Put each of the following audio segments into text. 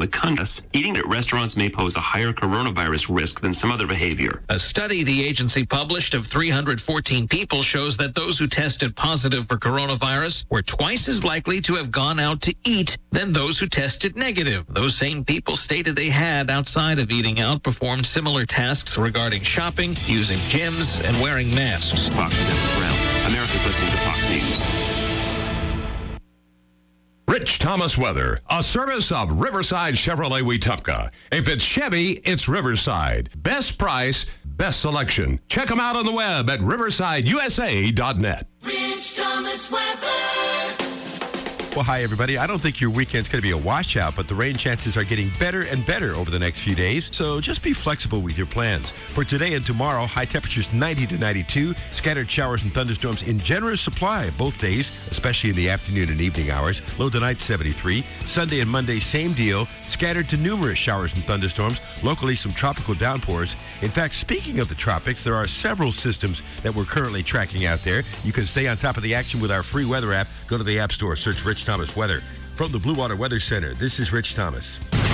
country. Eating at restaurants may pose a higher coronavirus risk than some other behavior. A study the agency published of 314 people shows that those who tested positive for coronavirus were twice as likely to have gone out to eat than those who tested negative. Those same people stated they had, outside of eating out, performed similar tasks regarding shopping, using gyms, and wearing masks. Fox News Brown. America's listening to Fox News. Rich Thomas Weather, a service of Riverside Chevrolet Wetumpka. If it's Chevy, it's Riverside. Best price, best selection. Check them out on the web at riversideusa.net. Rich Thomas Weather. Well, hi, everybody. I don't think your weekend's going to be a washout, but the rain chances are getting better and better over the next few days, so just be flexible with your plans. For today and tomorrow, high temperatures 90 to 92, scattered showers and thunderstorms in generous supply both days, especially in the afternoon and evening hours. Low tonight 73. Sunday and Monday, same deal, scattered to numerous showers and thunderstorms, locally some tropical downpours. In fact, speaking of the tropics, there are several systems that we're currently tracking out there. You can stay on top of the action with our free weather app. Go to the App Store, search Rich Thomas Weather. From the Blue Water Weather Center, this is Rich Thomas.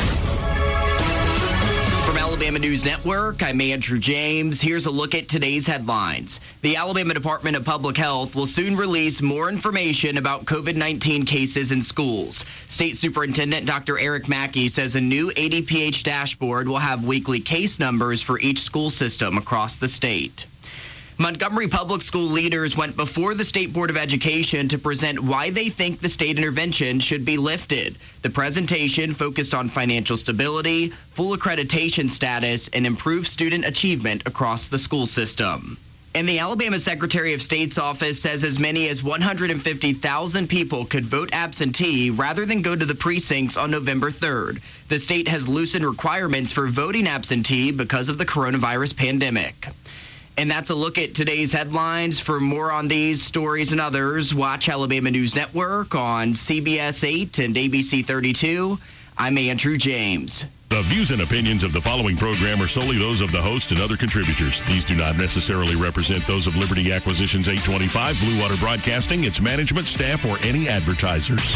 From Alabama News Network, I'm Andrew James. Here's a look at today's headlines. The Alabama Department of Public Health will soon release more information about COVID-19 cases in schools. State Superintendent Dr. Eric Mackey says a new ADPH dashboard will have weekly case numbers for each school system across the state. Montgomery Public School leaders went before the State Board of Education to present why they think the state intervention should be lifted. The presentation focused on financial stability, full accreditation status, and improved student achievement across the school system. And the Alabama Secretary of State's office says as many as 150,000 people could vote absentee rather than go to the precincts on November 3rd. The state has loosened requirements for voting absentee because of the coronavirus pandemic. And that's a look at today's headlines. For more on these stories and others, watch Alabama News Network on CBS 8 and ABC 32. I'm Andrew James. The views and opinions of the following program are solely those of the host and other contributors. These do not necessarily represent those of Liberty Acquisitions 825, Blue Water Broadcasting, its management, staff, or any advertisers.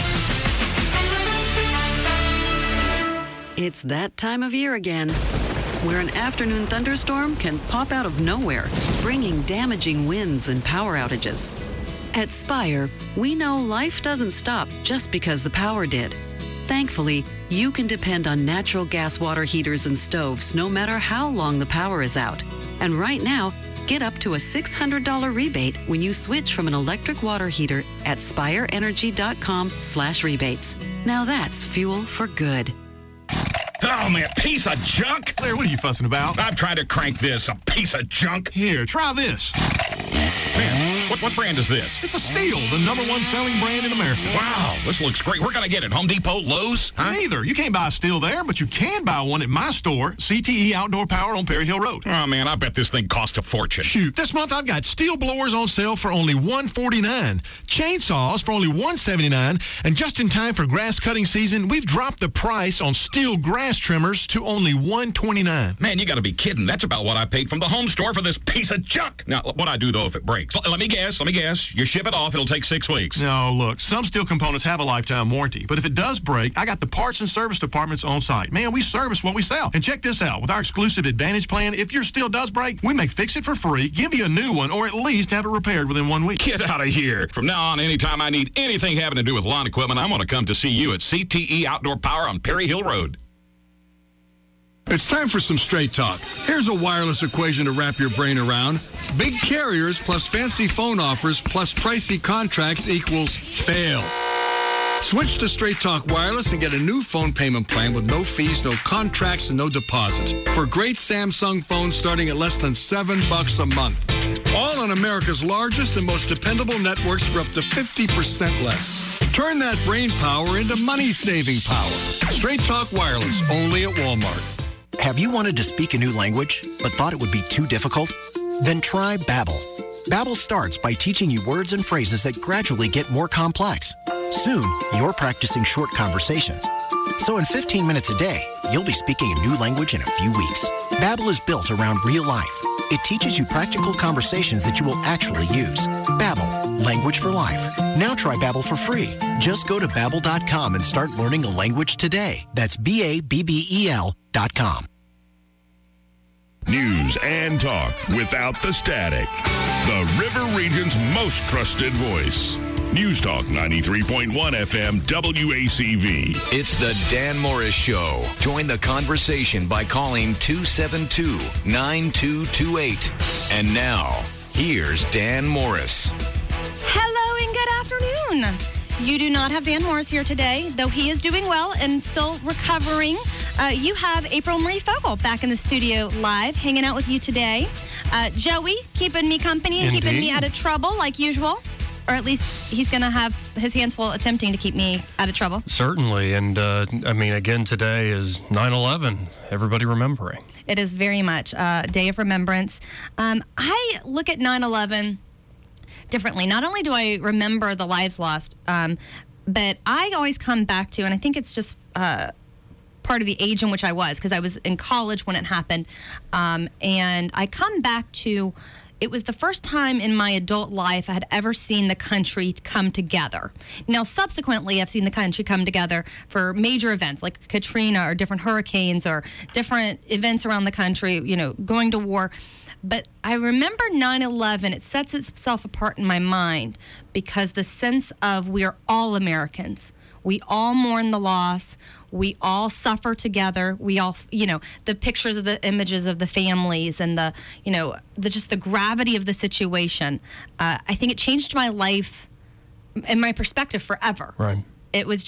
It's that time of year again, where an afternoon thunderstorm can pop out of nowhere, bringing damaging winds and power outages. At Spire, we know life doesn't stop just because the power did. Thankfully, you can depend on natural gas water heaters and stoves no matter how long the power is out. And right now, get up to a $600 rebate when you switch from an electric water heater at spireenergy.com/rebates. Now that's fuel for good. Oh, man, piece of junk. Claire, what are you fussing about? I'm trying to crank this, a piece of junk. Here, try this. Man, what brand is this? It's a Steel, the #1 selling brand in America. Wow, this looks great. Where can I get it? Home Depot, Lowe's? Huh? Neither. You can't buy a Steel there, but you can buy one at my store, CTE Outdoor Power on Perry Hill Road. Oh, man, I bet this thing cost a fortune. Shoot, this month I've got Steel blowers on sale for only $149, chainsaws for only $179, and just in time for grass cutting season, we've dropped the price on Steel grass trimmers to only $129. Man, you got to be kidding. That's about what I paid from the home store for this piece of junk. Now, what I do, though, if it breaks? Let me guess. You ship it off, it'll take 6 weeks. No, look, some Steel components have a lifetime warranty, but if it does break, I got the parts and service departments on site. Man, we service what we sell. And check this out. With our exclusive Advantage plan, if your Steel does break, we may fix it for free, give you a new one, or at least have it repaired within 1 week. Get out of here. From now on, anytime I need anything having to do with lawn equipment, I'm going to come to see you at CTE Outdoor Power on Perry Hill Road. It's time for some straight talk. Here's a wireless equation to wrap your brain around. Big carriers plus fancy phone offers plus pricey contracts equals fail. Switch to Straight Talk Wireless and get a new phone payment plan with no fees, no contracts, and no deposits. For great Samsung phones starting at less than $7 a month. All on America's largest and most dependable networks for up to 50% less. Turn that brain power into money-saving power. Straight Talk Wireless, only at Walmart. Have you wanted to speak a new language, but thought it would be too difficult? Then try Babbel. Babbel starts by teaching you words and phrases that gradually get more complex. Soon, you're practicing short conversations. So in 15 minutes a day, you'll be speaking a new language in a few weeks. Babbel is built around real life. It teaches you practical conversations that you will actually use. Babbel, Language for life. Now try Babbel for free. Just go to Babbel.com and start learning a language today. That's BABBEL.com. News and talk without the static. The River Region's most trusted voice. News Talk 93.1 FM WACV. It's the Dan Morris Show. Join the conversation by calling 272-9228. And now, here's Dan Morris. Hello and good afternoon. You do not have Dan Morris here today, though he is doing well and still recovering. You have April Marie Fogel back in the studio live, hanging out with you today. Joey, keeping me company and keeping me out of trouble like usual. Or at least he's going to have his hands full attempting to keep me out of trouble. Certainly. And, again, today is 9/11. Everybody remembering. It is very much a day of remembrance. I look at 9/11 differently. Not only do I remember the lives lost, but I always come back to, and I think it's just part of the age in which I was, because I was in college when it happened, and I come back to, it was the first time in my adult life I had ever seen the country come together. Now, subsequently, I've seen the country come together for major events like Katrina or different hurricanes or different events around the country, going to war. But I remember 9/11, it sets itself apart in my mind because the sense of we are all Americans. We all mourn the loss. We all suffer together. We all, the pictures of the images of the families and just the gravity of the situation. I think it changed my life and my perspective forever. Right. It was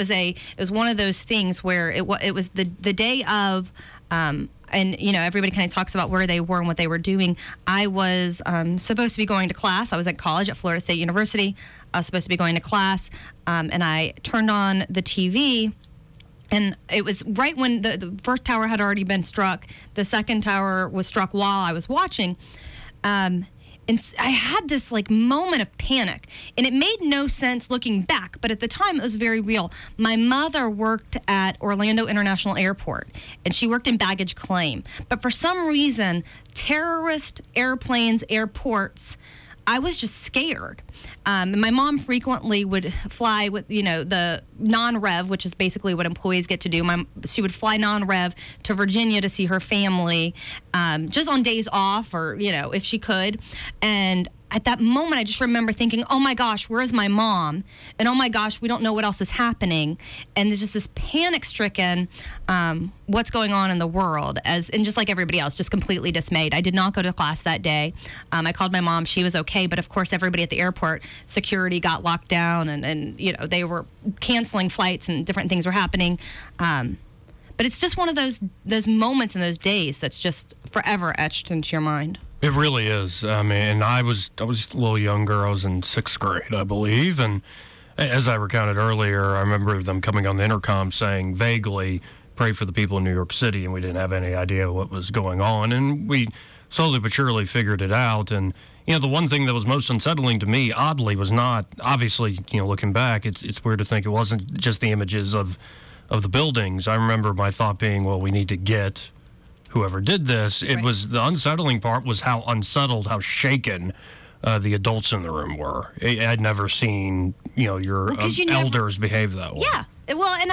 one of those things where it was the day of, and everybody kind of talks about where they were and what they were doing. I was supposed to be going to class. I was at college at Florida State University. I was supposed to be going to class, and I turned on the TV, and it was right when the first tower had already been struck. The second tower was struck while I was watching. And I had this moment of panic, and it made no sense looking back, but at the time it was very real. My mother worked at Orlando International Airport, and she worked in baggage claim. But for some reason, terrorist airplanes, airports, I was just scared. My mom frequently would fly with, the non-rev, which is basically what employees get to do. She would fly non-rev to Virginia to see her family, just on days off or, if she could. And at that moment, I just remember thinking, oh my gosh, where is my mom? And oh my gosh, we don't know what else is happening. And there's just this panic-stricken, what's going on in the world, and just like everybody else, just completely dismayed. I did not go to class that day. I called my mom. She was okay. But of course, everybody at the airport, security got locked down and they were canceling flights and different things were happening. But it's just one of those moments in those days that's just forever etched into your mind. It really is. And I was a little younger. I was in 6th grade, I believe. And as I recounted earlier, I remember them coming on the intercom saying vaguely, pray for the people in New York City. And we didn't have any idea what was going on. And we slowly but surely figured it out. And, the one thing that was most unsettling to me, oddly, was not, obviously, looking back, it's weird to think it wasn't just the images of the buildings. I remember my thought being, well, we need to get whoever did this. It was the unsettling part was how unsettled, how shaken the adults in the room were. I'd never seen, your elders behave that way. Yeah. Well, and,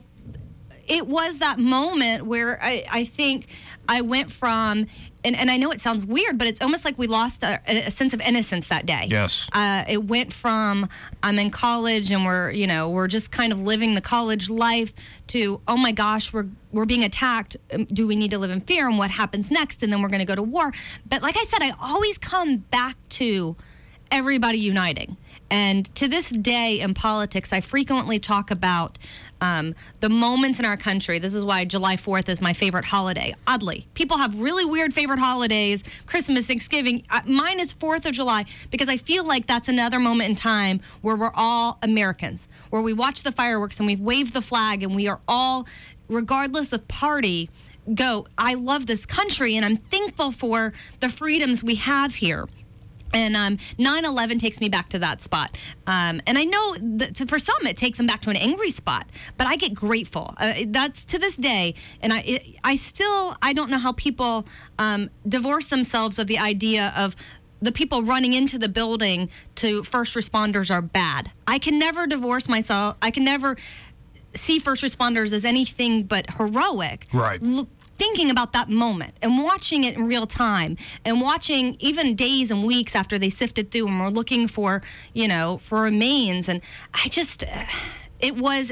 it was that moment where I think I went from, and I know it sounds weird, but it's almost like we lost a sense of innocence that day. Yes. It went from I'm in college and we're just kind of living the college life to, oh my gosh, we're being attacked. Do we need to live in fear? And what happens next? And then we're going to go to war. But like I said, I always come back to everybody uniting. And to this day in politics, I frequently talk about the moments in our country. This is why July 4th is my favorite holiday. Oddly, people have really weird favorite holidays, Christmas, Thanksgiving. Mine is 4th of July because I feel like that's another moment in time where we're all Americans, where we watch the fireworks and we wave the flag and we are all, regardless of party, go, I love this country and I'm thankful for the freedoms we have here. And 9/11 takes me back to that spot. And I know that for some it takes them back to an angry spot, but I get grateful. That's to this day. And I don't know how people divorce themselves of the idea of the people running into the building to first responders are bad. I can never divorce myself. I can never see first responders as anything but heroic. Right. Thinking about that moment and watching it in real time and watching even days and weeks after they sifted through and were looking for, for remains. And I just, it was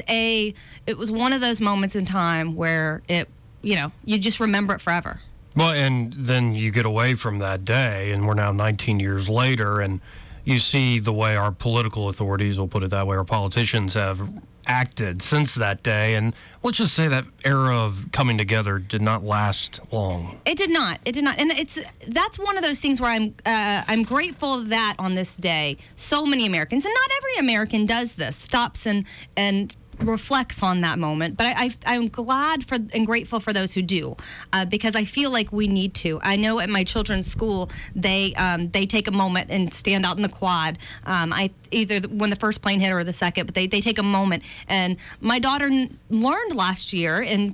one of those moments in time where you just remember it forever. Well, and then you get away from that day, and we're now 19 years later, and you see the way our political authorities, we'll put it that way, our politicians have acted since that day. And let's just say that era of coming together did not last long. It did not. And that's one of those things where I'm grateful that on this day, so many Americans, and not every American does this, stops and reflects on that moment, but I'm glad and grateful for those who do, because I feel like we need to. I know at my children's school they take a moment and stand out in the quad, either when the first plane hit or the second, but they take a moment. And my daughter learned last year in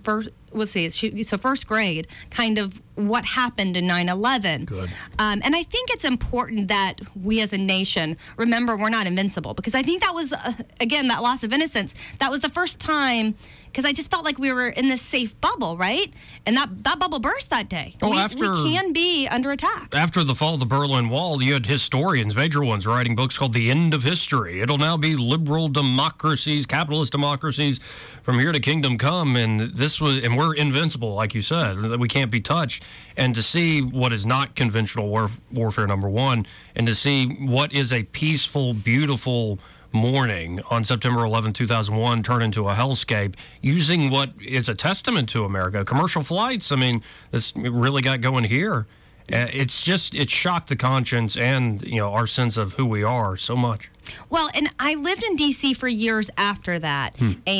first grade, kind of what happened in 9/11. Good. And I think it's important that we as a nation remember we're not invincible, because I think that was, again, that loss of innocence. That was the first time, because I just felt like we were in this safe bubble, right? And that bubble burst that day. Well, we can be under attack. After the fall of the Berlin Wall, you had historians, major ones, writing books called The End of History. It'll now be liberal democracies, capitalist democracies, from here to kingdom come. And we're invincible, like you said. We can't be touched. And to see what is not conventional warfare, number one, and to see what is a peaceful, beautiful morning on September 11, 2001 turn into a hellscape, using what is a testament to America, commercial flights. I mean, this really got going here. It shocked the conscience and, our sense of who we are so much. Well, and I lived in D.C. for years after that,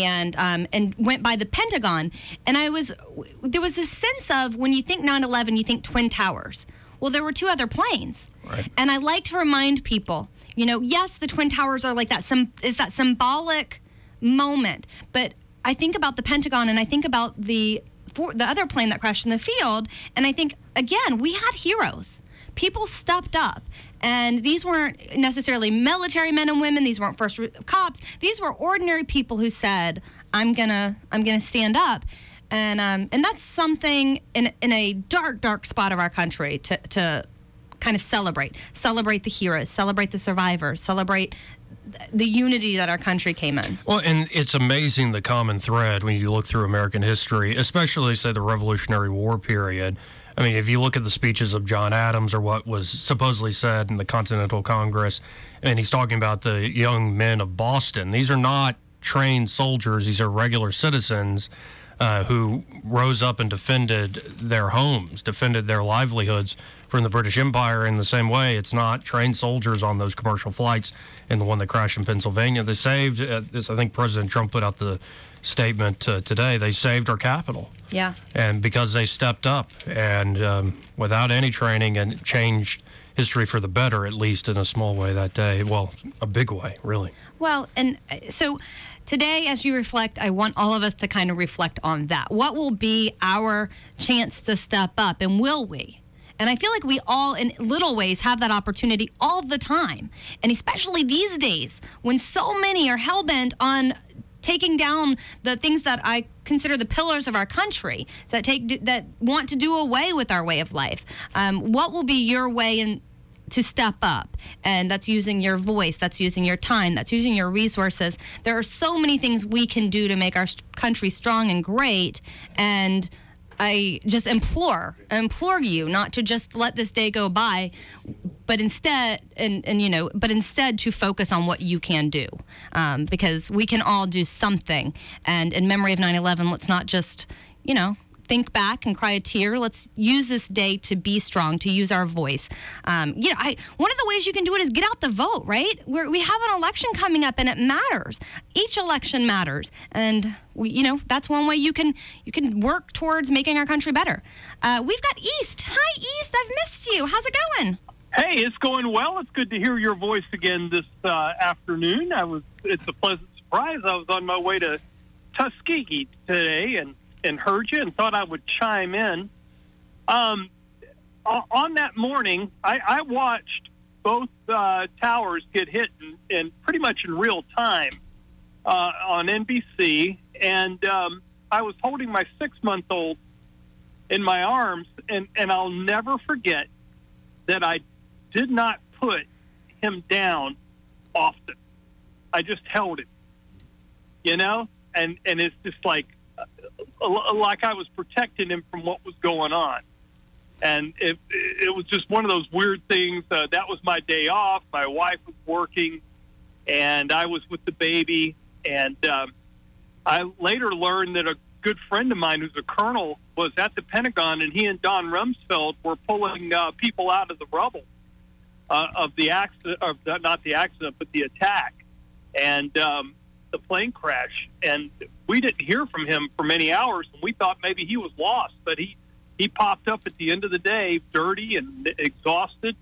and went by the Pentagon, and there was this sense of, when you think 9/11, you think Twin Towers. Well, there were two other planes, right. And I like to remind people, yes, the Twin Towers are like that. Is that symbolic moment? But I think about the Pentagon, and I think about the other plane that crashed in the field, and I think, again, we had heroes. People stepped up, and these weren't necessarily military men and women. These weren't first cops. These were ordinary people who said, "I'm gonna stand up," and that's something in a dark spot of our country to kind of celebrate the heroes, celebrate the survivors, celebrate the unity that our country came in. Well, and it's amazing the common thread when you look through American history, especially, say, the Revolutionary War period. I mean, if you look at the speeches of John Adams or what was supposedly said in the Continental Congress, and he's talking about the young men of Boston. These are not trained soldiers. These are regular citizens who rose up and defended their homes, defended their livelihoods from the British Empire. In the same way, it's not trained soldiers on those commercial flights and the one that crashed in Pennsylvania. They saved, I think President Trump put out the statement today, they saved our capital. Yeah. And because they stepped up and without any training, and changed history for the better, at least in a small way that day. Well, a big way, really. Well, and so today, as you reflect, I want all of us to kind of reflect on that. What will be our chance to step up, and will we? And I feel like we all, in little ways, have that opportunity all the time. And especially these days, when so many are hell-bent on taking down the things that I consider the pillars of our country, that want to do away with our way of life. What will be your way to step up? And that's using your voice, that's using your time, that's using your resources. There are so many things we can do to make our country strong and great. And I just implore you not to just let this day go by, but instead, to focus on what you can do, because we can all do something. And in memory of 9/11, let's not just, think back and cry a tear. Let's use this day to be strong, to use our voice. One of the ways you can do it is get out the vote, right? We have an election coming up, and it matters. Each election matters, and that's one way you can work towards making our country better. We've got East. Hi, East. I've missed you. How's it going? Hey, it's going well. It's good to hear your voice again this afternoon. It's a pleasant surprise. I was on my way to Tuskegee today and heard you and thought I would chime in. on that morning, I watched both towers get hit in pretty much in real time on NBC, and I was holding my 6-month-old in my arms, and I'll never forget that I did not put him down often. I just held him, and it's just like I was protecting him from what was going on. And it was just one of those weird things. That was my day off. My wife was working, and I was with the baby. And I later learned that a good friend of mine who's a colonel was at the Pentagon, and he and Don Rumsfeld were pulling people out of the rubble of the accident, not the accident, but the attack, and the plane crash. And we didn't hear from him for many hours, and we thought maybe he was lost, but he popped up at the end of the day, dirty and exhausted,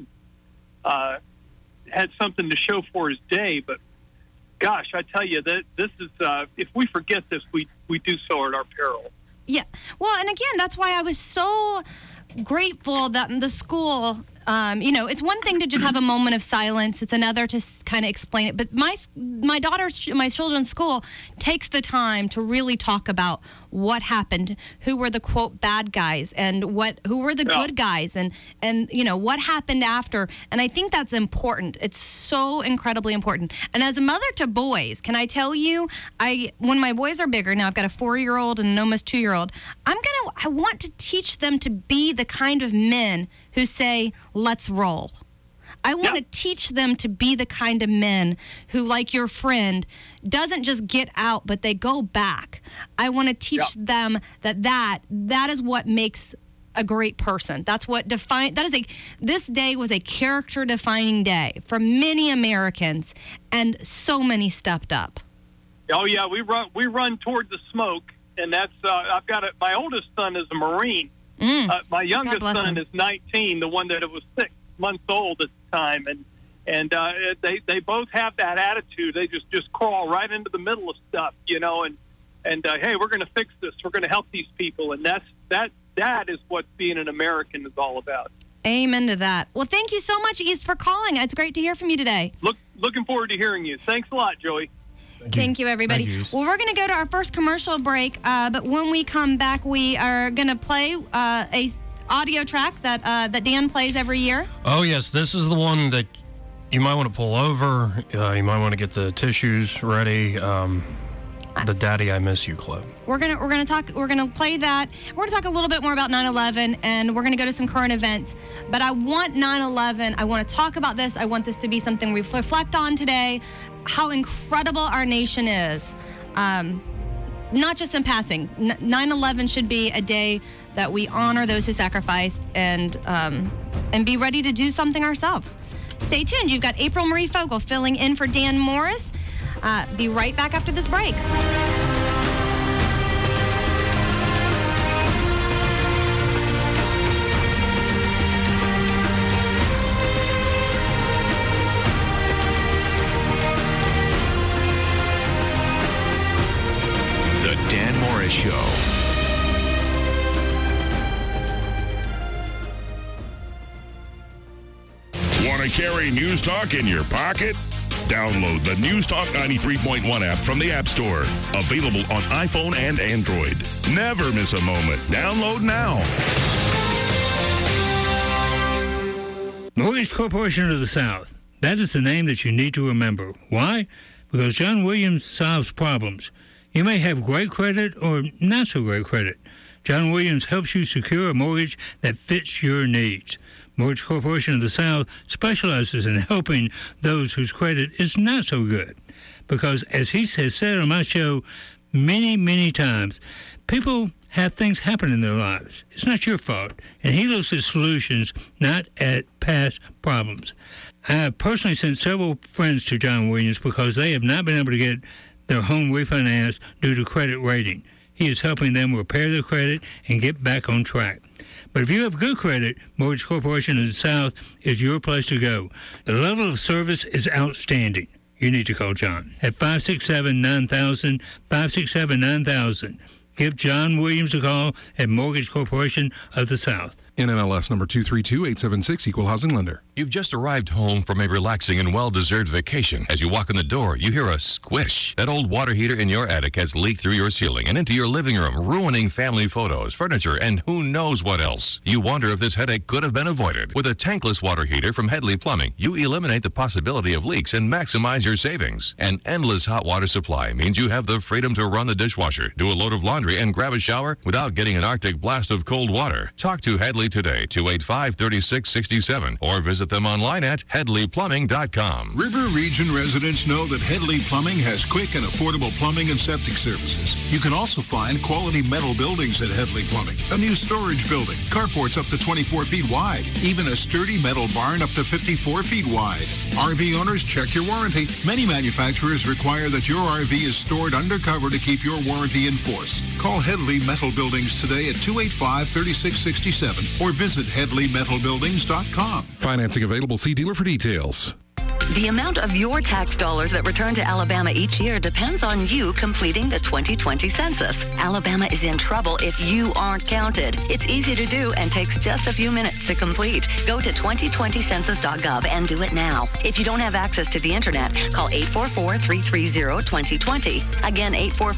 had something to show for his day. But gosh, I tell you, that this is, if we forget this, we do so at our peril. Yeah. Well, and again, that's why I was so grateful that the school, it's one thing to just have a moment of silence. It's another to kind of explain it. But my children's school takes the time to really talk about what happened, who were the quote bad guys, and who were the good guys, and what happened after. And I think that's important. It's so incredibly important. And as a mother to boys, can I tell you, when my boys are bigger now, I've got a 4-year-old and an almost 2-year-old. I want to teach them to be the kind of men who say, let's roll. I want to teach them to be the kind of men who, like your friend, doesn't just get out, but they go back. I want to teach them that is what makes a great person. That's what this day was a character defining day for many Americans, and so many stepped up. Oh yeah, we run toward the smoke, and that's I've got my oldest son is a Marine. My youngest son is 19, the one that was 6 months old at the time, and they both have that attitude. They just crawl right into the middle of stuff, and hey, we're going to fix this. We're going to help these people, and that is what being an American is all about. Amen to that. Well, thank you so much, East, for calling. It's great to hear from you today. Looking forward to hearing you. Thanks a lot, Joey. Thank you, everybody. Well, we're going to go to our first commercial break, but when we come back, we are going to play a audio track that Dan plays every year. Oh, yes. This is the one that you might want to pull over. You might want to get the tissues ready. The Daddy I Miss You Club. We're gonna play that. We're gonna talk a little bit more about 9/11, and we're gonna go to some current events. But I want 9/11. I want to talk about this. I want this to be something we reflect on today. How incredible our nation is. Not just in passing. 9/11 should be a day that we honor those who sacrificed and be ready to do something ourselves. Stay tuned. You've got April Marie Fogel filling in for Dan Morris. Be right back after this break. The Dan Morris Show. Want to carry News Talk in your pocket? Download the News Talk 93.1 app from the App Store. Available on iPhone and Android. Never miss a moment. Download now. Mortgage Corporation of the South. That is the name that you need to remember. Why? Because John Williams solves problems. You may have great credit or not so great credit. John Williams helps you secure a mortgage that fits your needs. Mortgage Corporation of the South specializes in helping those whose credit is not so good. Because, as he has said on my show many, many times, people have things happen in their lives. It's not your fault. And he looks at solutions, not at past problems. I have personally sent several friends to John Williams because they have not been able to get their home refinanced due to credit rating. He is helping them repair their credit and get back on track. But if you have good credit, Mortgage Corporation of the South is your place to go. The level of service is outstanding. You need to call John at 567-9000, 567-9000. Give John Williams a call at Mortgage Corporation of the South. NMLS number 232876, Equal Housing Lender. You've just arrived home from a relaxing and well-deserved vacation. As you walk in the door, you hear a squish. That old water heater in your attic has leaked through your ceiling and into your living room, ruining family photos, furniture, and who knows what else. You wonder if this headache could have been avoided. With a tankless water heater from Headley Plumbing, you eliminate the possibility of leaks and maximize your savings. An endless hot water supply means you have the freedom to run the dishwasher, do a load of laundry, and grab a shower without getting an Arctic blast of cold water. Talk to Headley today, 285-3667, or visit them online at HeadleyPlumbing.com. River Region residents know that Headley Plumbing has quick and affordable plumbing and septic services. You can also find quality metal buildings at Headley Plumbing. A new storage building, carports up to 24 feet wide, even a sturdy metal barn up to 54 feet wide. RV owners, check your warranty. Many manufacturers require that your RV is stored undercover to keep your warranty in force. Call Headley Metal Buildings today at 285-3667 or visit HeadleyMetalBuildings.com. Financing available. See dealer for details. The amount of your tax dollars that return to Alabama each year depends on you completing the 2020 census. Alabama is in trouble if you aren't counted. It's easy to do and takes just a few minutes to complete. Go to 2020census.gov and do it now. If you don't have access to the internet, call 844-330-2020. Again,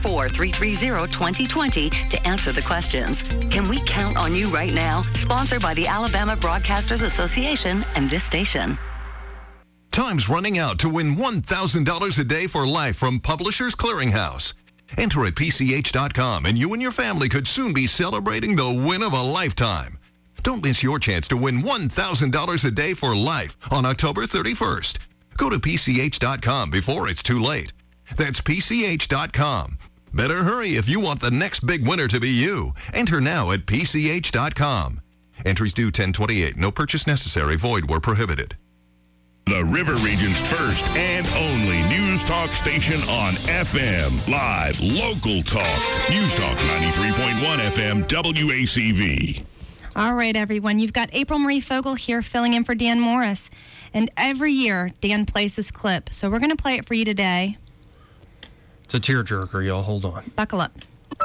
844-330-2020 to answer the questions. Can we count on you right now? Sponsored by the Alabama Broadcasters Association and this station. Time's running out to win $1,000 a day for life from Publishers Clearinghouse. Enter at PCH.com and you and your family could soon be celebrating the win of a lifetime. Don't miss your chance to win $1,000 a day for life on October 31st. Go to PCH.com before it's too late. That's PCH.com. Better hurry if you want the next big winner to be you. Enter now at PCH.com. Entries due 10/28. No purchase necessary. Void where prohibited. The River Region's first and only news talk station on FM. Live, local talk. News Talk 93.1 FM WACV. All right, everyone. You've got April Marie Fogel here filling in for Dan Morris. And every year, Dan plays this clip. So we're going to play it for you today. It's a tearjerker, y'all. Hold on. Buckle up.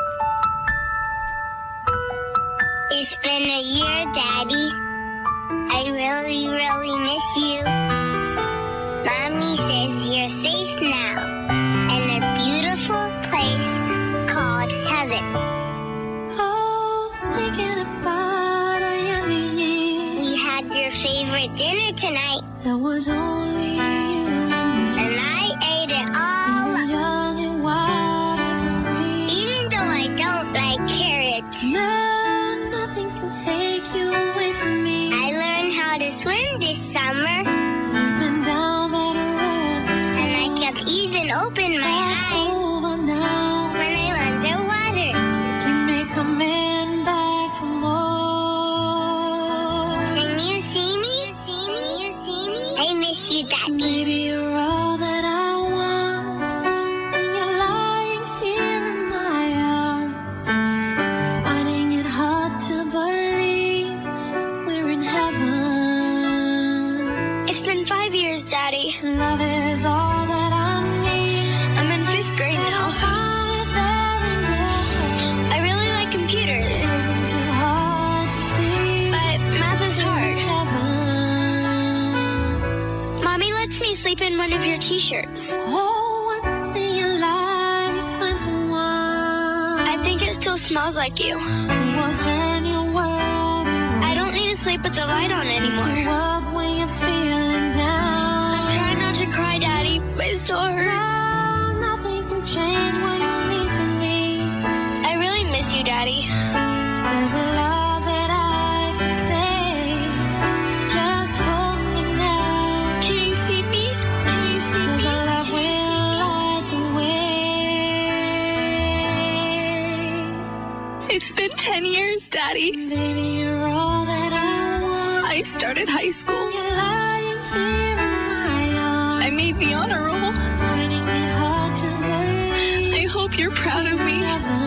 It's been a year, Daddy. I really, really miss you. Mommy says you're safe now in a beautiful place called heaven. Oh, thinking about a younger year. We had your favorite dinner tonight. There was only you and I ate it all up. Young and wild and free. Even though I don't like carrots. No, nothing can take you away from me. I learned how to swim this summer. We've been down that road before. And I kept even open my eyes over now. When I'm underwater. You may come in back for more. Can you see me? Can you see me? I miss you, Daddy. Maybe you're all that I want. When you're lying here in my arms. I'm finding it hard to believe we're in heaven. It's been 5 years, Daddy. Love is all that I need. I'm in 5th grade now. I really like computers. It isn't too hard to see. But math is hard. Mommy lets me sleep in one of your t-shirts. Oh, once in your life you find someone. I think it still smells like you. We'll turn your world around. I don't need to sleep with the light on anymore. You up when you're feeling down. I'm trying not to cry, Daddy, but it still hurts. No, nothing can change what you mean to me. I really miss you, Daddy. There's a love that I could say. Just hold me now. Can you see me? Can you see me? There's a love will light the way. It's been 10 years, Daddy. Baby, you're all that I want. I started high school. You're lying here in my arms. I made the honor roll. Finding it hard to believe. I hope you're proud of me.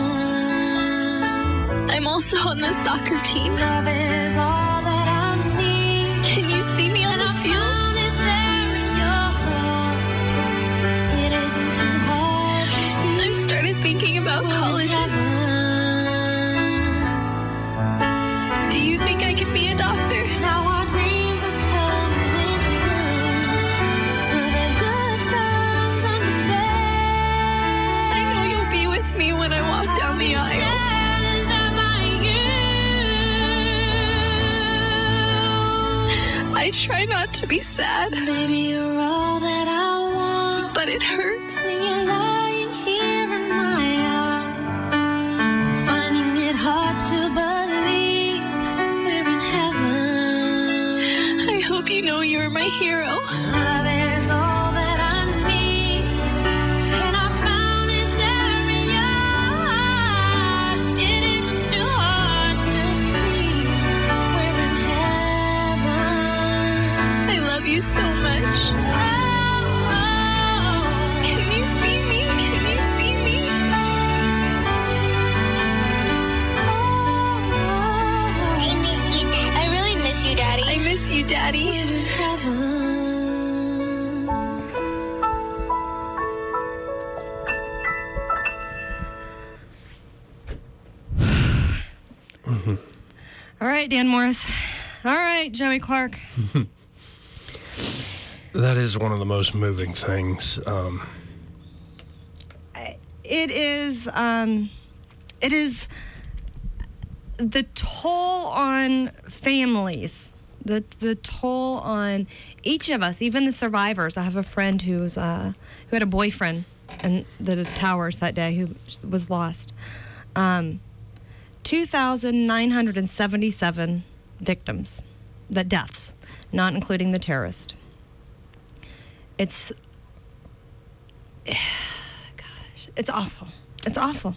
I'm also on the soccer team. Love is all that I need. Can you see me on the field? It there in your heart. It isn't too hard to see. I started thinking about colleges. Do you think I can be try not to be sad. Baby, you're all that I want. But it hurts. When you're lying here in my arms, finding it hard to believe we're in heaven. I hope you know you're my hero. Love is all that I need, and I found it there in your heart. It isn't too hard to see we're in heaven. I love you so much. Can you see me? Can you see me? I miss you, Daddy. I really miss you, Daddy. I miss you, Daddy. We're in heaven. All right, Dan Morris. All right, Joey Clark. That is one of the most moving things. It is the toll on families, the toll on each of us, even the survivors. I have a friend who had a boyfriend in the towers that day who was lost. 2,977 victims, deaths, not including the terrorist. It's awful. It's awful.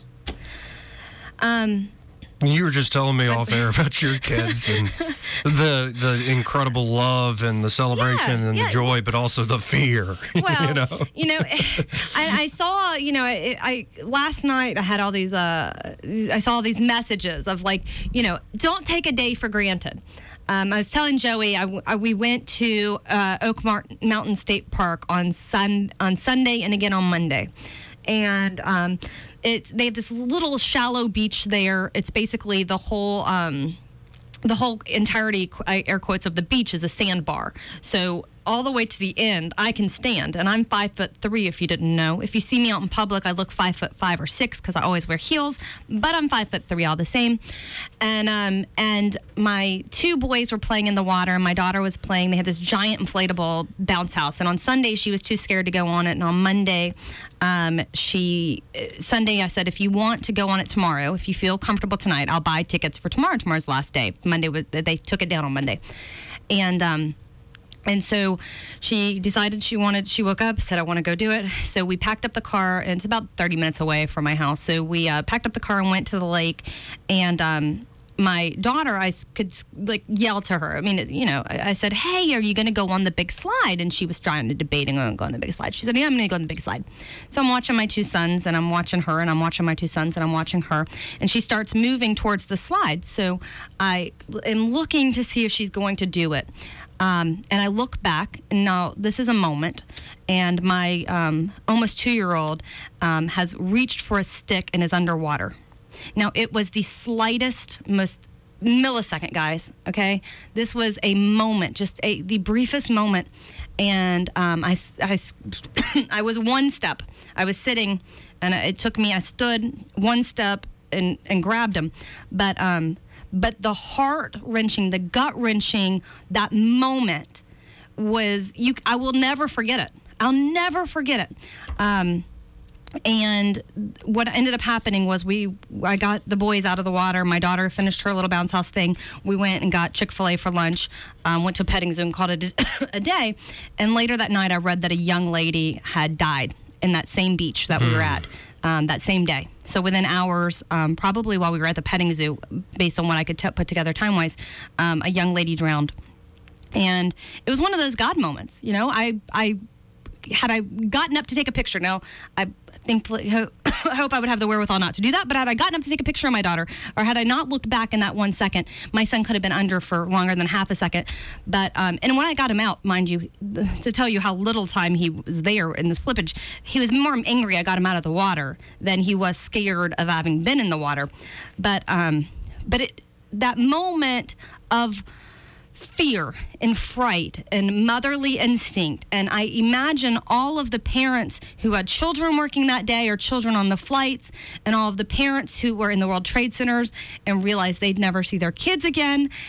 You were just telling me off air about your kids and the incredible love and the celebration and the joy, but also the fear. Well, I saw, I last night I had all these, I saw these messages of don't take a day for granted. I was telling Joey, we went to Oak Mountain State Park on Sunday and again on Monday. And they have this little shallow beach there. It's basically the whole entirety, air quotes, of the beach is a sandbar. So all the way to the end, I can stand, and I'm 5'3", if you didn't know. If you see me out in public, I look 5'5" or 6" because I always wear heels, but I'm 5'3" all the same. And my two boys were playing in the water, and my daughter was playing. They had this giant inflatable bounce house, and on Sunday she was too scared to go on it, and on Monday, Sunday I said, if you want to go on it tomorrow, if you feel comfortable tonight, I'll buy tickets for tomorrow. Tomorrow's the last day. They took it down on Monday, and so she decided she woke up, said, I want to go do it. So we packed up the car, and it's about 30 minutes away from my house. So we packed up the car and went to the lake. And my daughter, I could yell to her. I mean, I said, hey, are you going to go on the big slide? And she was trying to debating on going on the big slide. She said, yeah, I'm going to go on the big slide. So I'm watching my two sons, and I'm watching her, and I'm watching my two sons, and I'm watching her. And she starts moving towards the slide. So I am looking to see if she's going to do it. And I look back, and now this is a moment, and my almost 2-year-old has reached for a stick and is underwater. Now, it was the slightest, most millisecond, guys, okay? This was a moment, just the briefest moment, and I was one step. I was sitting, and it took me, I stood one step and grabbed him, but the heart-wrenching, the gut-wrenching, that moment was, I will never forget it. I'll never forget it. And what ended up happening was I got the boys out of the water. My daughter finished her little bounce house thing. We went and got Chick-fil-A for lunch, went to a petting zoo and called it a day. And later that night, I read that a young lady had died in that same beach that we were at. That same day. So within hours, probably while we were at the petting zoo, based on what I could put together time-wise, a young lady drowned. And it was one of those God moments. I had I gotten up to take a picture. Now, I hope I would have the wherewithal not to do that, but had I gotten up to take a picture of my daughter, or had I not looked back in that 1 second, my son could have been under for longer than half a second. But, and when I got him out, mind you, to tell you how little time he was there in the slippage, he was more angry I got him out of the water than he was scared of having been in the water. But that moment of fear and fright and motherly instinct. And I imagine all of the parents who had children working that day or children on the flights, and all of the parents who were in the World Trade Centers and realized they'd never see their kids again.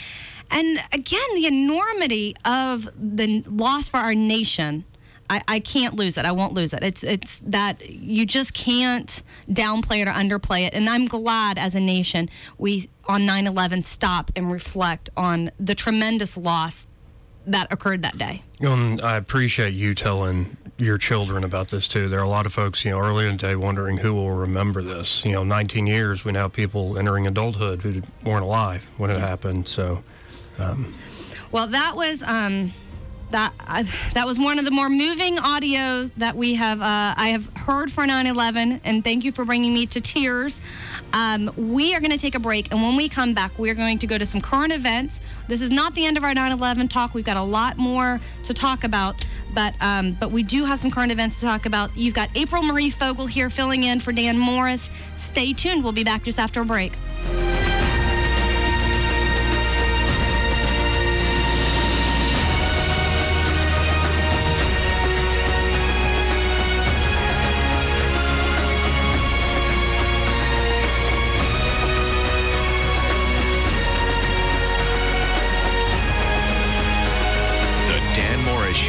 And again, the enormity of the loss for our nation. I can't lose it. I won't lose it. It's that you just can't downplay it or underplay it. And I'm glad as a nation we on 9/11 stop and reflect on the tremendous loss that occurred that day. I appreciate you telling your children about this too. There are a lot of folks, early in the day wondering who will remember this. 19 years, we now have people entering adulthood who weren't alive when it happened. So, well, that was that was one of the more moving audio that we have. I have heard for 9/11, and thank you for bringing me to tears. We are going to take a break, and when we come back, we are going to go to some current events. This is not the end of our 9/11 talk. We've got a lot more to talk about, but we do have some current events to talk about. You've got April Marie Fogle here filling in for Dan Morris. Stay tuned. We'll be back just after a break. Show.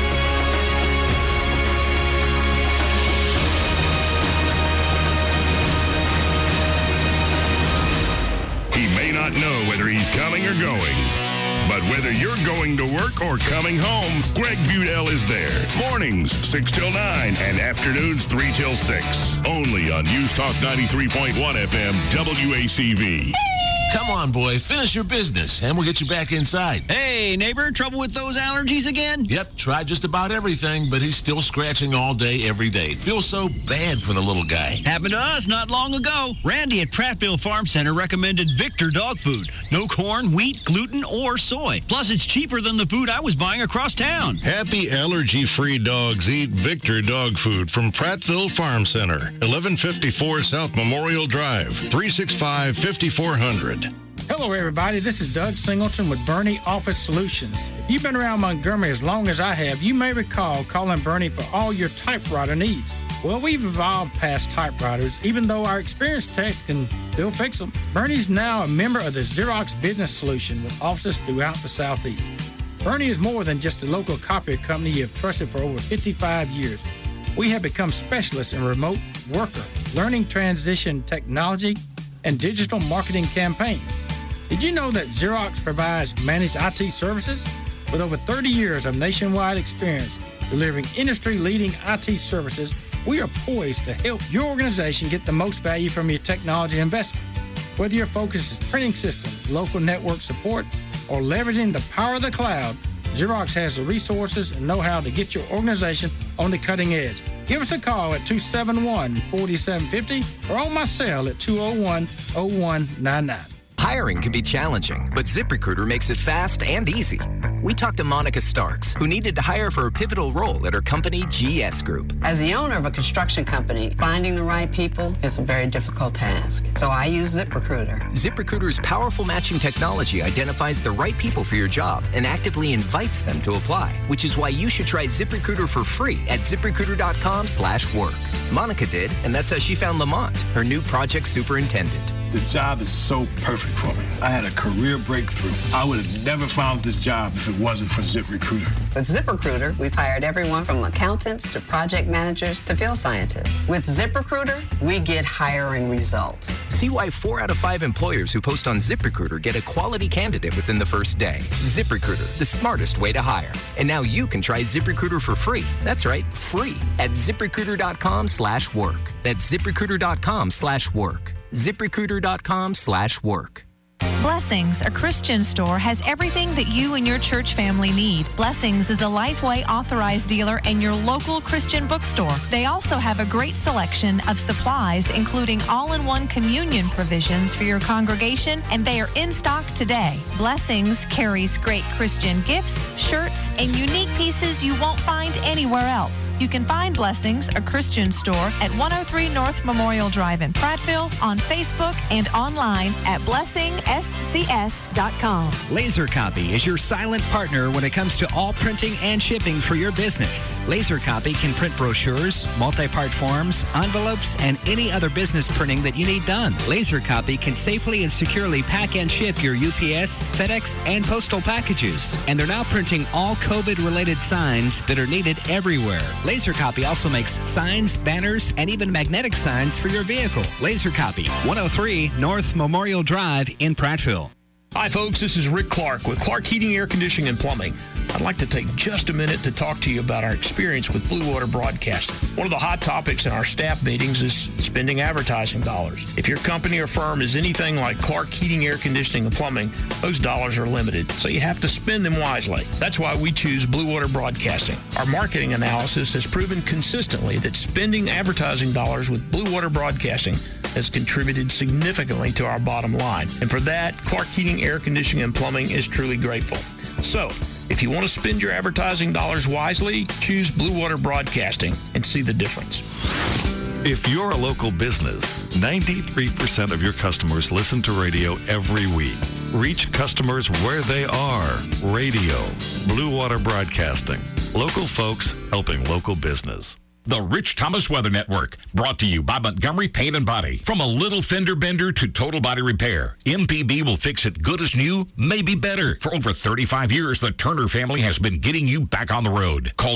He may not know whether he's coming or going, but whether you're going to work or coming home, Greg Budell is there. Mornings, 6 till 9, and afternoons, 3 till 6. Only on News Talk 93.1 FM, WACV. Come on, boy. Finish your business, and we'll get you back inside. Hey, neighbor, trouble with those allergies again? Yep, tried just about everything, but he's still scratching all day, every day. Feels so bad for the little guy. Happened to us not long ago. Randy at Prattville Farm Center recommended Victor dog food. No corn, wheat, gluten, or soy. Plus, it's cheaper than the food I was buying across town. Happy allergy-free dogs eat Victor dog food from Prattville Farm Center, 1154 South Memorial Drive, 365-5400. Hello, everybody. This is Doug Singleton with Bernie Office Solutions. If you've been around Montgomery as long as I have, you may recall calling Bernie for all your typewriter needs. Well, we've evolved past typewriters, even though our experienced techs can still fix them. Bernie's now a member of the Xerox Business Solution with offices throughout the Southeast. Bernie is more than just a local copier company you have trusted for over 55 years. We have become specialists in remote worker, learning transition technology, and digital marketing campaigns. Did you know that Xerox provides managed IT services? With over 30 years of nationwide experience delivering industry-leading IT services, we are poised to help your organization get the most value from your technology investment. Whether your focus is printing systems, local network support, or leveraging the power of the cloud, Xerox has the resources and know-how to get your organization on the cutting edge. Give us a call at 271-4750 or on my cell at 201-0199. Hiring can be challenging, but ZipRecruiter makes it fast and easy. We talked to Monica Starks, who needed to hire for a pivotal role at her company, GS Group. As the owner of a construction company, finding the right people is a very difficult task. So I use ZipRecruiter. ZipRecruiter's powerful matching technology identifies the right people for your job and actively invites them to apply, which is why you should try ZipRecruiter for free at ZipRecruiter.com/work. Monica did, and that's how she found Lamont, her new project superintendent. The job is so perfect for me. I had a career breakthrough. I would have never found this job if it wasn't for ZipRecruiter. With ZipRecruiter, we've hired everyone from accountants to project managers to field scientists. With ZipRecruiter, we get hiring results. See why 4 out of 5 employers who post on ZipRecruiter get a quality candidate within the first day. ZipRecruiter, the smartest way to hire. And now you can try ZipRecruiter for free. That's right, free at ZipRecruiter.com/work. That's ZipRecruiter.com/work. ZipRecruiter.com/work. Blessings, a Christian store, has everything that you and your church family need. Blessings is a Lifeway authorized dealer and your local Christian bookstore. They also have a great selection of supplies, including all-in-one communion provisions for your congregation, and they are in stock today. Blessings carries great Christian gifts, shirts, and unique pieces you won't find anywhere else. You can find Blessings, a Christian store, at 103 North Memorial Drive in Prattville, on Facebook, and online at blessingsc.com. lasercopyscs.com. Laser Copy is your silent partner when it comes to all printing and shipping for your business. Laser Copy can print brochures, multi-part forms, envelopes, and any other business printing that you need done. Laser Copy can safely and securely pack and ship your UPS, FedEx, and postal packages. And they're now printing all COVID-related signs that are needed everywhere. Laser Copy also makes signs, banners, and even magnetic signs for your vehicle. Laser Copy, 103 North Memorial Drive in Prattville. Hi, folks. This is Rick Clark with Clark Heating, Air Conditioning, and Plumbing. I'd like to take just a minute to talk to you about our experience with Blue Water Broadcasting. One of the hot topics in our staff meetings is spending advertising dollars. If your company or firm is anything like Clark Heating, Air Conditioning, and Plumbing, those dollars are limited, so you have to spend them wisely. That's why we choose Blue Water Broadcasting. Our marketing analysis has proven consistently that spending advertising dollars with Blue Water Broadcasting has contributed significantly to our bottom line. And for that, Clark Heating, Air Conditioning, and Plumbing is truly grateful. So, if you want to spend your advertising dollars wisely, choose Blue Water Broadcasting and see the difference. If you're a local business, 93% of your customers listen to radio every week. Reach customers where they are. Radio, Blue Water Broadcasting. Local folks helping local business. The Rich Thomas Weather Network, brought to you by Montgomery Paint and Body. From a little fender bender to total body repair, MPB will fix it good as new, maybe better. For over 35 years, the Turner family has been getting you back on the road. Call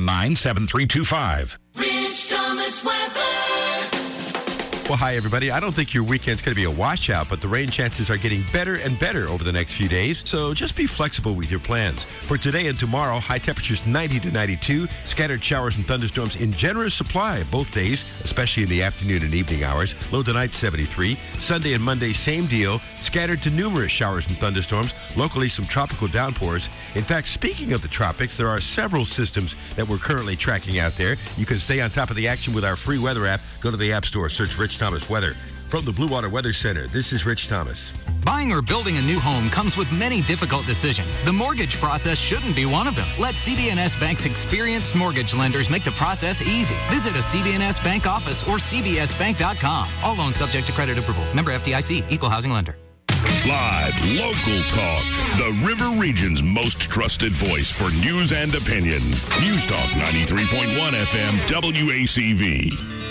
279-7325. Rich Thomas Weather. Well, hi, everybody. I don't think your weekend's going to be a washout, but the rain chances are getting better and better over the next few days, so just be flexible with your plans. For today and tomorrow, high temperatures 90 to 92, scattered showers and thunderstorms in generous supply both days, especially in the afternoon and evening hours. Low tonight 73. Sunday and Monday, same deal, scattered to numerous showers and thunderstorms, locally some tropical downpours. In fact, speaking of the tropics, there are several systems that we're currently tracking out there. You can stay on top of the action with our free weather app. Go to the App Store, search Rich Thomas Weather. From the Blue Water Weather Center, this is Rich Thomas. Buying or building a new home comes with many difficult decisions. The mortgage process shouldn't be one of them. Let CB&S Bank's experienced mortgage lenders make the process easy. Visit a CB&S Bank office or cbsbank.com. All loans subject to credit approval. Member FDIC, Equal Housing Lender. Live, local talk. The River Region's most trusted voice for news and opinion. News Talk 93.1 FM WACV.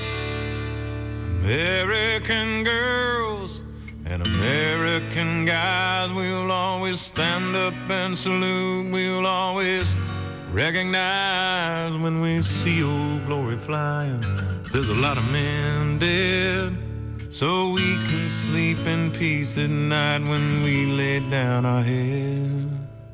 American girls and American guys, we'll always stand up and salute. We'll always recognize when we see old glory flying. There's a lot of men dead, so we can sleep in peace at night when we lay down our head.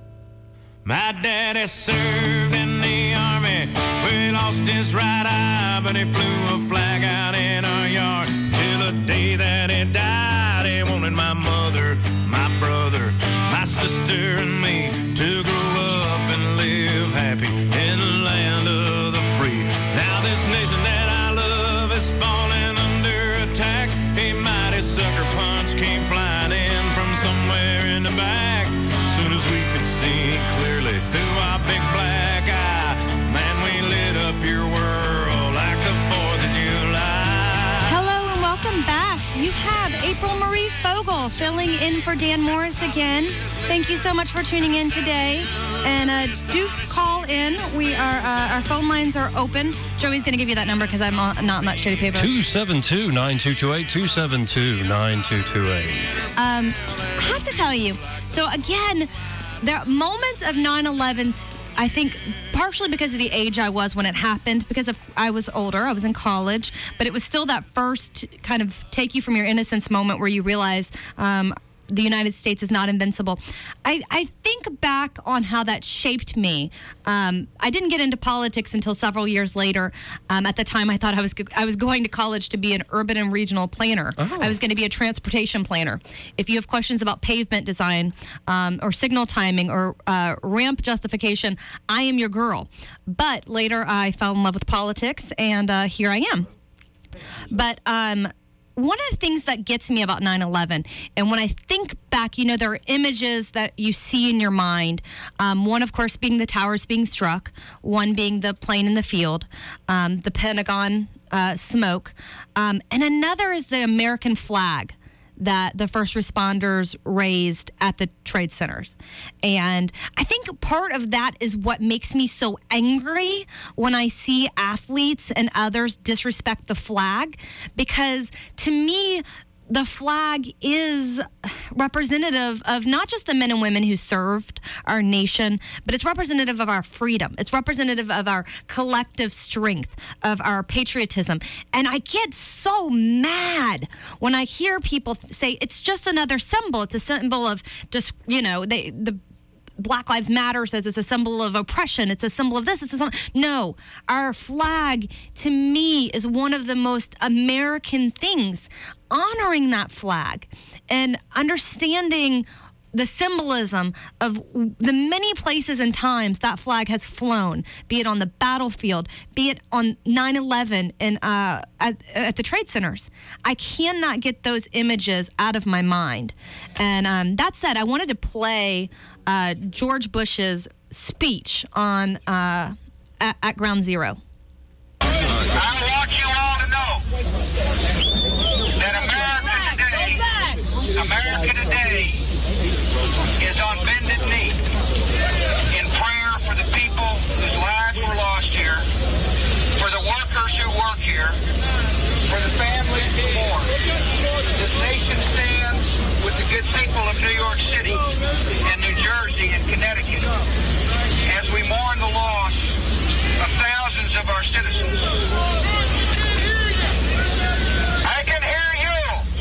My daddy served in the army, where he lost his right eye, but he flew a flag out in our yard till the day that he died. He wanted my mother, my brother, my sister, and me to grow up and live happy in the land of the free. Now this nation that I love is falling under attack. A mighty sucker punch came flying in from somewhere in the back. Soon as we could see clearly through our big black eye, man, we lit up your world like the 4th of July. Hello and welcome back. You have April Marie Fogel filling in for Dan Morris again. Thank you so much for tuning in today. And do call in. We are our phone lines are open. Joey's going to give you that number because I'm not on that shitty paper. 272-9228, 272-9228. I have to tell you, so again, there are moments of 9/11, I think, partially because of the age I was when it happened, because I was older, I was in college, but it was still that first kind of take you from your innocence moment where you realize the United States is not invincible. I think back on how that shaped me. I didn't get into politics until several years later. At the time, I thought I was going to college to be an urban and regional planner. Oh. I was going to be a transportation planner. If you have questions about pavement design or signal timing or ramp justification, I am your girl. But later, I fell in love with politics, and here I am. But one of the things that gets me about 9/11, and when I think back, you know, there are images that you see in your mind. One, of course, being the towers being struck. One being the plane in the field, the Pentagon smoke. And another is the American flag that the first responders raised at the trade centers. And I think part of that is what makes me so angry when I see athletes and others disrespect the flag, because to me, the flag is representative of not just the men and women who served our nation, but it's representative of our freedom. It's representative of our collective strength, of our patriotism. And I get so mad when I hear people say it's just another symbol. It's a symbol of just, the Black Lives Matter says it's a symbol of oppression. It's a symbol of this. No, our flag, to me, is one of the most American things. Honoring that flag and understanding the symbolism of the many places and times that flag has flown, be it on the battlefield, be it on 9/11 and at the trade centers. I cannot get those images out of my mind. And that said, I wanted to play George Bush's speech on at Ground Zero. I want you all to know that America today is on bended knee in prayer for the people whose lives were lost here, for the workers who work here, for the families who mourn. This nation stands with the good people of New York City and New Jersey and Connecticut as we mourn the loss of thousands of our citizens. I can hear you.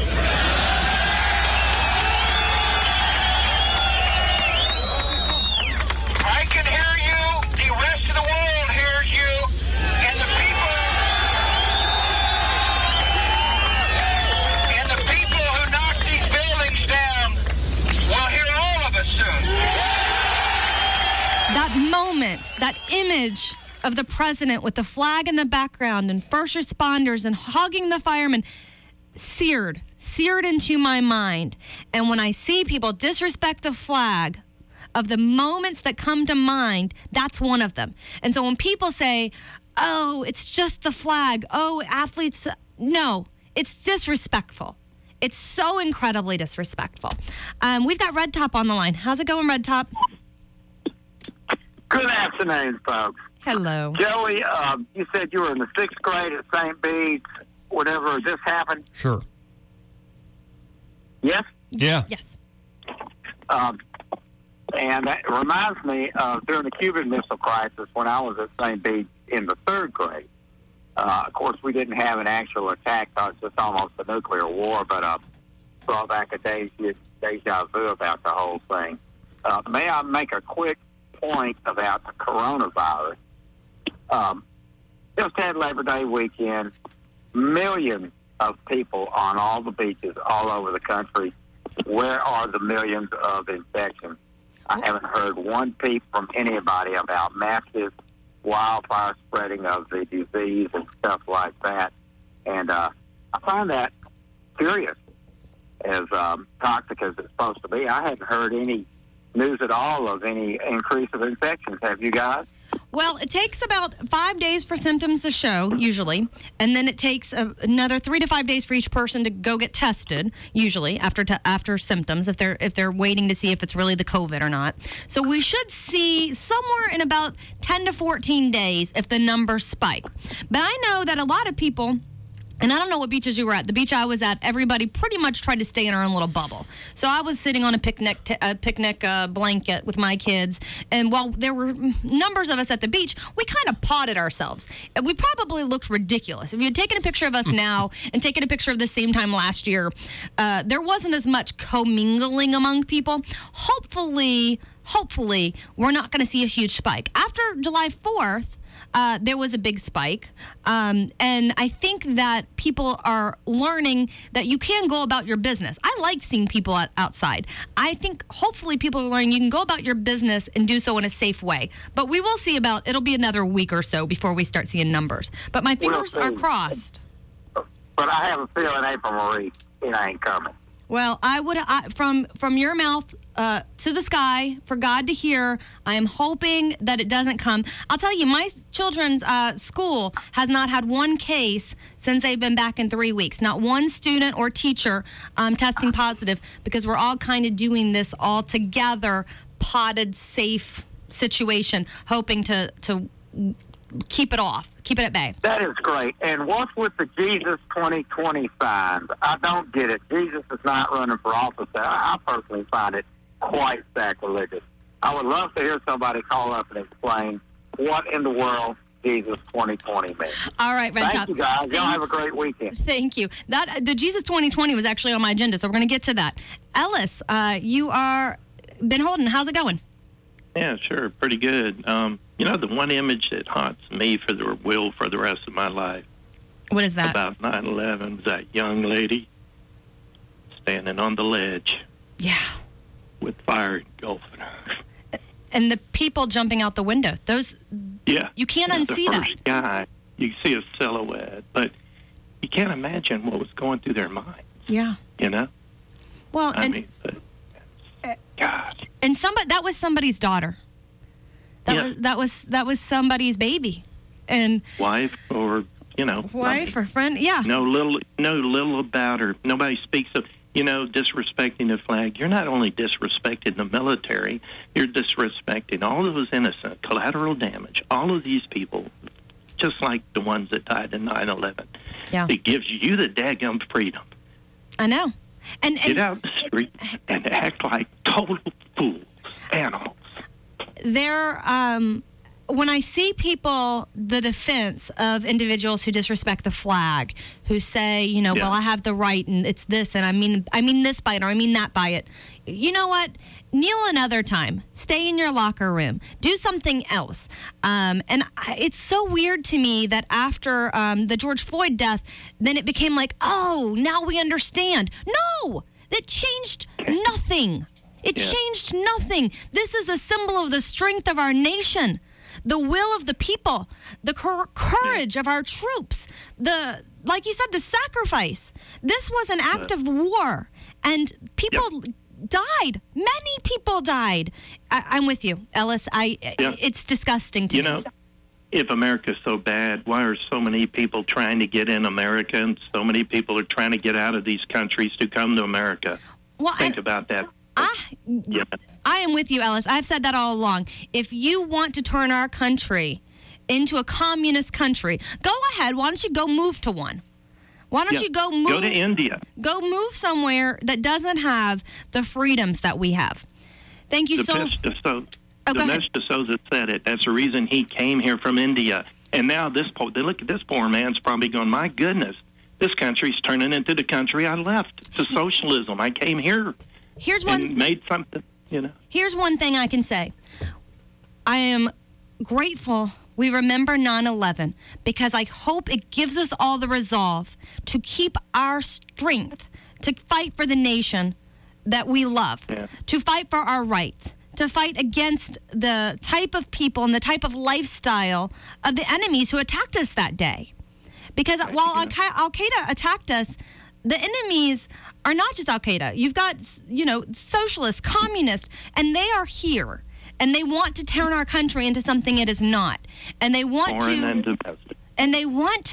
I can hear you. The rest of the world hears you. And the people who knock these buildings down will hear all of us soon. That moment, that image of the president with the flag in the background and first responders and hugging the firemen seared into my mind. And when I see people disrespect the flag, of the moments that come to mind, that's one of them. And so when people say, oh, it's just the flag, oh, athletes, no, it's disrespectful. It's so incredibly disrespectful. We've got Red Top on the line. How's it going, Red Top? Good afternoon, folks. Hello. Joey, you said you were in the 6th grade at St. Bede's whenever this happened? Sure. Yes? Yeah. Yes. And that reminds me of during the Cuban Missile Crisis when I was at St. Bede's in the 3rd grade. Of course, we didn't have an actual attack. It was just almost a nuclear war, but brought back a deja vu about the whole thing. May I make a quick point about the coronavirus? Just had Labor Day weekend. Millions of people on all the beaches all over the country. Where are the millions of infections? I haven't heard one peep from anybody about massive wildfire spreading of the disease and stuff like that. And I find that curious, as toxic as it's supposed to be. I hadn't heard any news at all of any increase of infections. Have you guys? Well, it takes about 5 days for symptoms to show, usually, and then it takes another 3 to 5 days for each person to go get tested, usually after symptoms, if they're waiting to see if it's really the COVID or not. So we should see somewhere in about 10 to 14 days if the numbers spike. But I know that a lot of people. And I don't know what beaches you were at. The beach I was at, everybody pretty much tried to stay in our own little bubble. So I was sitting on a picnic blanket with my kids. And while there were numbers of us at the beach, we kind of potted ourselves. We probably looked ridiculous. If you had taken a picture of us now and taken a picture of the same time last year, there wasn't as much commingling among people. Hopefully, we're not going to see a huge spike. After July 4th, there was a big spike. And I think that people are learning that you can go about your business. I like seeing people outside. I think hopefully people are learning you can go about your business and do so in a safe way. But we will see it'll be another week or so before we start seeing numbers. But my fingers are crossed. But I have a feeling, April Marie, it ain't coming. Well, from your mouth to the sky for God to hear. I am hoping that it doesn't come. I'll tell you, my children's school has not had one case since they've been back in 3 weeks. Not one student or teacher testing positive, because we're all kind of doing this all together, potted, safe situation, hoping to keep it at bay. That is great. And what's with the Jesus 2020 signs? I don't get it. Jesus is not running for office. I personally find it quite sacrilegious. I would love to hear somebody call up and explain what in the world Jesus 2020 means. All right, Red Top. Thank you, guys. Y'all have a great weekend. Thank you. The Jesus 2020 was actually on my agenda, so we're going to get to that. Ellis, you are been holding. How's it going? Yeah, sure. Pretty good. The one image that haunts me for the rest of my life. What is that? About 9/11 was that young lady standing on the ledge. Yeah. With fire engulfing her. And the people jumping out the window. Those. Yeah. You can't unsee the that. first guy, you see a silhouette, but you can't imagine what was going through their minds. Yeah. Well, God. And that was somebody's daughter. That was somebody's baby, and wife or wife or friend. Yeah. Know little about her. Nobody speaks of disrespecting the flag. You're not only disrespecting the military, you're disrespecting all of those innocent collateral damage. All of these people, just like the ones that died in 9/11. Yeah. It gives you the daggum freedom. I know. And get out in the street and act like total fools, animals. When I see people, the defense of individuals who disrespect the flag, who say, well, I have the right, and it's this, and I mean this by it, or I mean that by it. You know what? Kneel another time. Stay in your locker room. Do something else. It's so weird to me that after the George Floyd death, then it became like, oh, now we understand. No, it changed nothing. It changed nothing. This is a symbol of the strength of our nation, the will of the people, the courage of our troops, like you said, the sacrifice. This was an act of war, and people died. Many people died. I'm with you, Ellis. It's disgusting to me. If America's so bad, why are so many people trying to get in America, and so many people are trying to get out of these countries to come to America? Well, think about that. I am with you, Ellis. I've said that all along. If you want to turn our country into a communist country, go ahead. Why don't you go move to one? Why don't you go move? Go to India. Go move somewhere that doesn't have the freedoms that we have. Thank you so much. Dinesh D'Souza said it. That's the reason he came here from India. And now look at this poor man's probably going, my goodness, this country's turning into the country I left. To socialism. I came here. And made something, Here's one thing I can say. I am grateful we remember 9/11 because I hope it gives us all the resolve to keep our strength to fight for the nation that we love, to fight for our rights, to fight against the type of people and the type of lifestyle of the enemies who attacked us that day. Because while Al-Qaeda attacked us, the enemies are not just Al-Qaeda. You've got, socialists, communists, and they are here. And they want to turn our country into something it is not. And they want foreign and domestic. And they want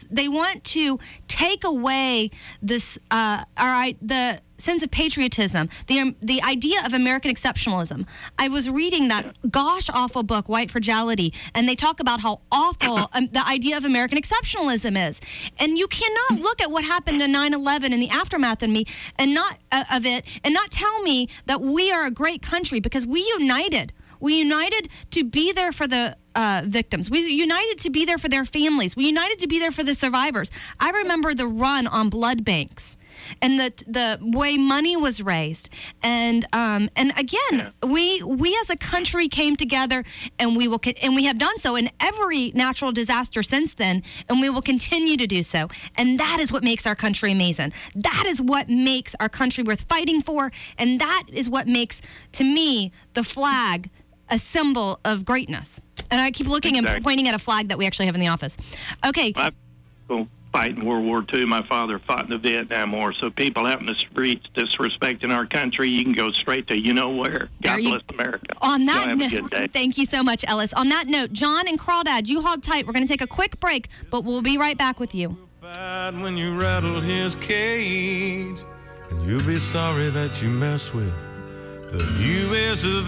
to take away this the sense of patriotism, the idea of American exceptionalism. I was reading that awful book, White Fragility, and they talk about how awful the idea of American exceptionalism is. And you cannot look at what happened in 9/11 and the aftermath of it and not tell me that we are a great country, because we united. We united to be there for the victims. We united to be there for their families. We united to be there for the survivors. I remember the run on blood banks and the way money was raised. And again, we as a country came together, and we have done so in every natural disaster since then, and we will continue to do so. And that is what makes our country amazing. That is what makes our country worth fighting for, and that is what makes, to me, the flag a symbol of greatness. And I keep looking and pointing at a flag that we actually have in the office. Okay. fight in World War II. My father fought in the Vietnam War. So people out in the streets disrespecting our country, you can go straight to you-know-where. God bless America. On that Y'all have a good day. note, thank you so much, Ellis. On that note, John and Crawdad, you hold tight. We're going to take a quick break, but we'll be right back with you. When you rattle his cage, and you'll be sorry that you mess with the U.S. of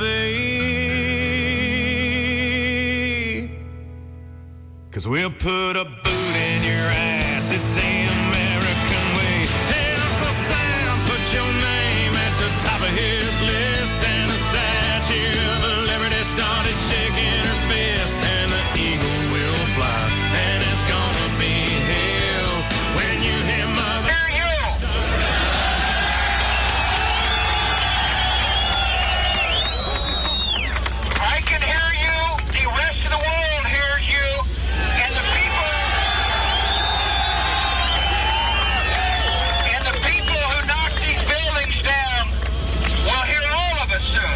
A. 'Cause we'll put a boot in your ass. It's the American way. Hey, Uncle Sam, put your name at the top of his list, and the Statue of Liberty started shaking her fist, and the eagle will fly, and it's gonna be hell when you hear mother. I can hear you. The rest of the world hears you. And the people who knock these buildings down will hear all of us soon.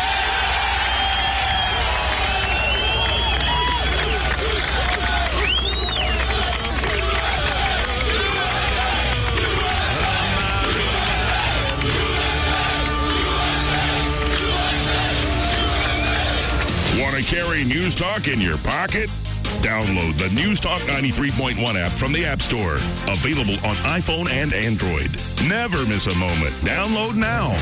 Want to carry News Talk in your pocket? Download the News Talk 93.1 app from the App Store. Available on iPhone and Android. Never miss a moment. Download now.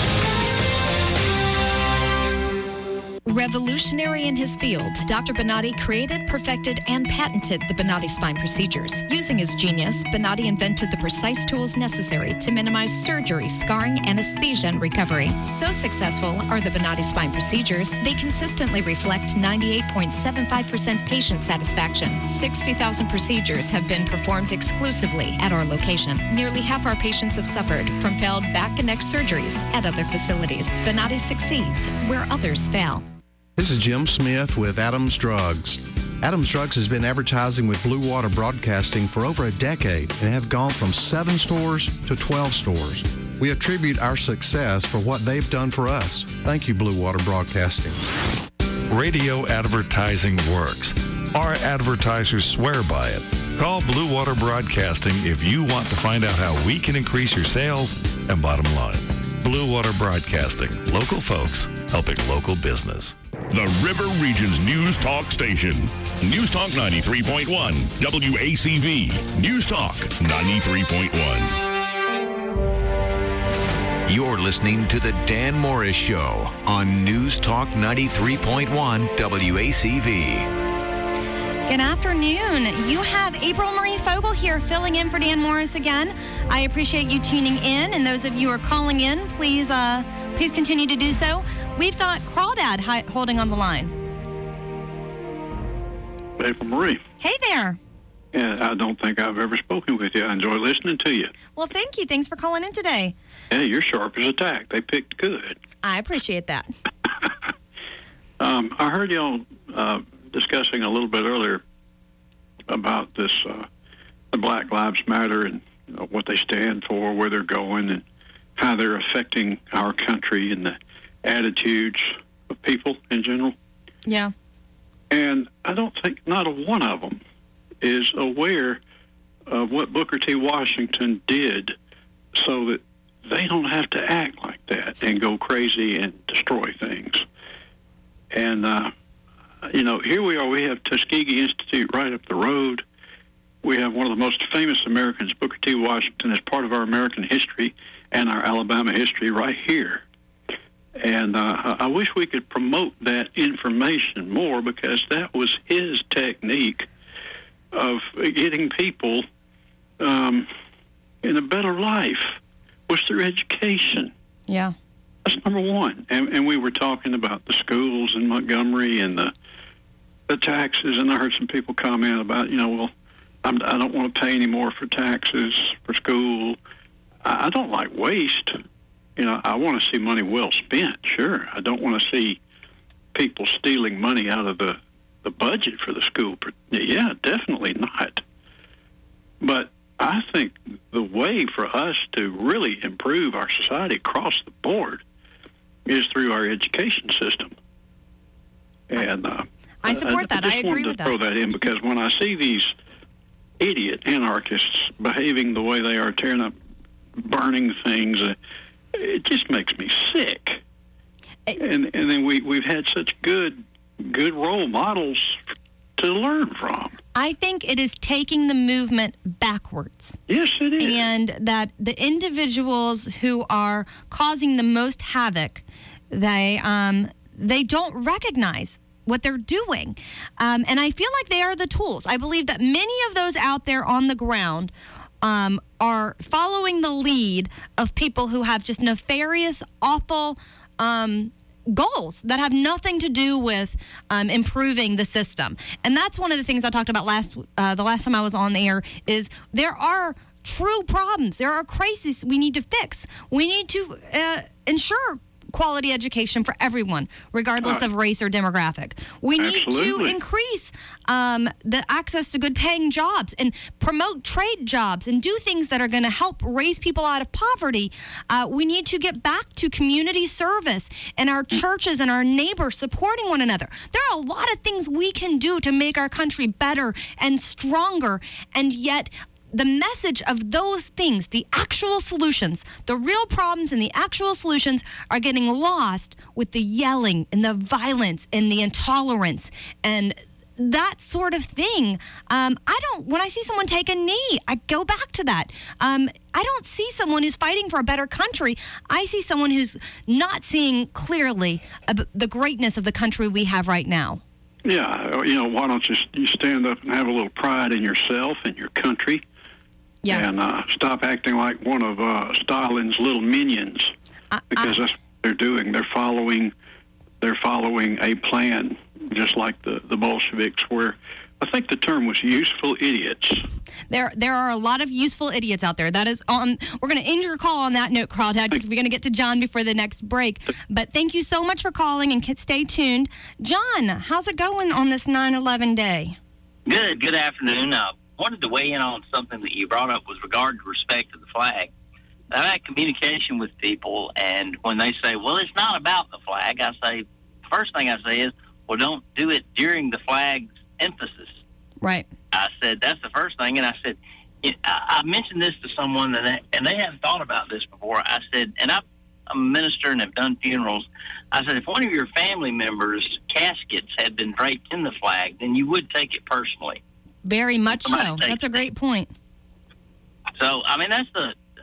Revolutionary in his field, Dr. Bonatti created, perfected, and patented the Bonatti spine procedures. Using his genius, Bonatti invented the precise tools necessary to minimize surgery, scarring, anesthesia, and recovery. So successful are the Bonatti spine procedures, they consistently reflect 98.75% patient satisfaction. 60,000 procedures have been performed exclusively at our location. Nearly half our patients have suffered from failed back and neck surgeries at other facilities. Bonatti succeeds where others fail. This is Jim Smith with Adams Drugs. Adams Drugs has been advertising with Blue Water Broadcasting for over a decade and have gone from 7 stores to 12 stores. We attribute our success for what they've done for us. Thank you, Blue Water Broadcasting. Radio advertising works. Our advertisers swear by it. Call Blue Water Broadcasting if you want to find out how we can increase your sales and bottom line. Blue Water Broadcasting. Local folks helping local business. The River Region's News Talk station. News Talk 93.1. WACV. News Talk 93.1. You're listening to The Dan Morris Show on News Talk 93.1 WACV. Good afternoon. You have April Marie Fogel here filling in for Dan Morris again. I appreciate you tuning in, and those of you who are calling in, please continue to do so. We've got Crawdad holding on the line. April Marie. Hey there. Yeah, I don't think I've ever spoken with you. I enjoy listening to you. Well, thank you. Thanks for calling in today. Yeah, you're sharp as a tack. They picked good. I appreciate that. I heard y'all discussing a little bit earlier about this, the Black Lives Matter and what they stand for, where they're going, and how they're affecting our country and the attitudes of people in general. Yeah. And I don't think not a one of them is aware of what Booker T. Washington did so that they don't have to act like that and go crazy and destroy things. And, here we are. We have Tuskegee Institute right up the road. We have one of the most famous Americans, Booker T. Washington, as part of our American history and our Alabama history right here. And I wish we could promote that information more, because that was his technique of getting people in a better life, was through education. Yeah. That's number one. And we were talking about the schools in Montgomery and the taxes, and I heard some people comment about, I don't want to pay any more for taxes for school. I don't like waste. I want to see money well spent, sure. I don't want to see people stealing money out of the budget for the school. Yeah, definitely not. But I think the way for us to really improve our society across the board is through our education system. And I support that. I agree with that. Throw that in, because when I see these idiot anarchists behaving the way they are, tearing up, burning things. It just makes me sick. And then we've had such good role models to learn from. I think it is taking the movement backwards. Yes, it is. And that the individuals who are causing the most havoc, they don't recognize what they're doing. And I feel like they are the tools. I believe that many of those out there on the ground are following the lead of people who have just nefarious, awful goals that have nothing to do with improving the system. And that's one of the things I talked about the last time I was on the air, is there are true problems. There are crises we need to fix. We need to ensure quality education for everyone, regardless of race or demographic. We need to increase the access to good paying jobs and promote trade jobs and do things that are going to help raise people out of poverty. We need to get back to community service and our churches and our neighbors supporting one another. There are a lot of things we can do to make our country better and stronger, and yet the message of those things, the actual solutions, the real problems and the actual solutions, are getting lost with the yelling and the violence and the intolerance and that sort of thing. When I see someone take a knee, I go back to that. I don't see someone who's fighting for a better country. I see someone who's not seeing clearly the greatness of the country we have right now. Yeah, why don't you stand up and have a little pride in yourself and your country? Yeah. And stop acting like one of Stalin's little minions, because that's what they're doing. They're following a plan, just like the Bolsheviks, where I think the term was useful idiots. There are a lot of useful idiots out there. That is on. We're going to end your call on that note, Crawdad, because we're going to get to John before the next break. But thank you so much for calling, and stay tuned. John, how's it going on this 9/11 day? Good afternoon. Wanted to weigh in on something that you brought up with regard to respect to the flag. I've had communication with people, and when they say, well, it's not about the flag, I say, first thing I say is, well, don't do it during the flag's emphasis. Right. I said, that's the first thing. And I said, I mentioned this to someone, and they hadn't thought about this before. I said, and I'm a minister and have done funerals. I said, if one of your family members' caskets had been draped in the flag, then you would take it personally. Very much so. That's a great point. So, I mean, that's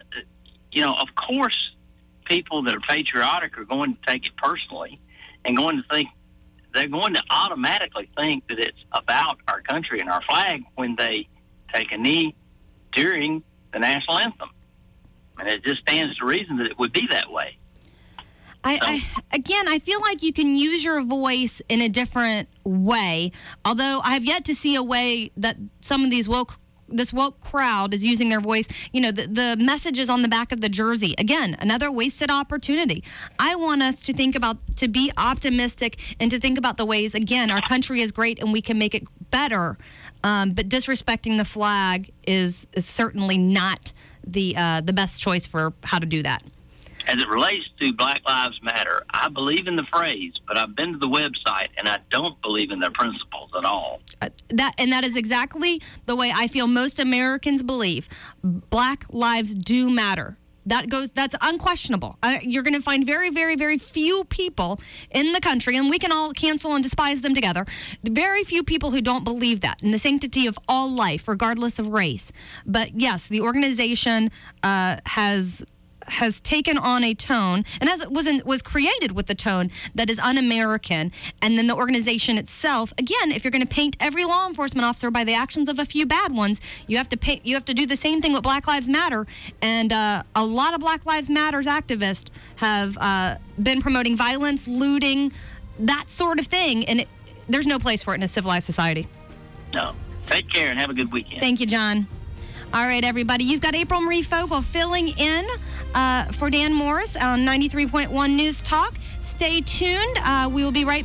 of course, people that are patriotic are going to take it personally and they're going to automatically think that it's about our country and our flag when they take a knee during the national anthem. And it just stands to reason that it would be that way. I feel like you can use your voice in a different way, although I have yet to see a way that some of this woke crowd is using their voice. The messages on the back of the jersey. Again, another wasted opportunity. I want us to be optimistic and to think about the ways, again, our country is great and we can make it better. But disrespecting the flag is certainly not the best choice for how to do that. As it relates to Black Lives Matter, I believe in the phrase, but I've been to the website and I don't believe in their principles at all. That is exactly the way I feel most Americans believe. Black lives do matter. That's unquestionable. You're going to find very, very, very few people in the country, and we can all cancel and despise them together, very few people who don't believe that in the sanctity of all life, regardless of race. But yes, the organization has taken on a tone, and as it was created with the tone that is un-American, and then the organization itself, again, if you're going to paint every law enforcement officer by the actions of a few bad ones, you have to do the same thing with Black Lives Matter, and a lot of Black Lives Matters activists have been promoting violence, looting, that sort of thing, and there's no place for it in a civilized society. No. Take care and have a good weekend. Thank you, John. All right, everybody. You've got April Marie Fogle filling in for Dan Morris on 93.1 News Talk. Stay tuned. We will be right back.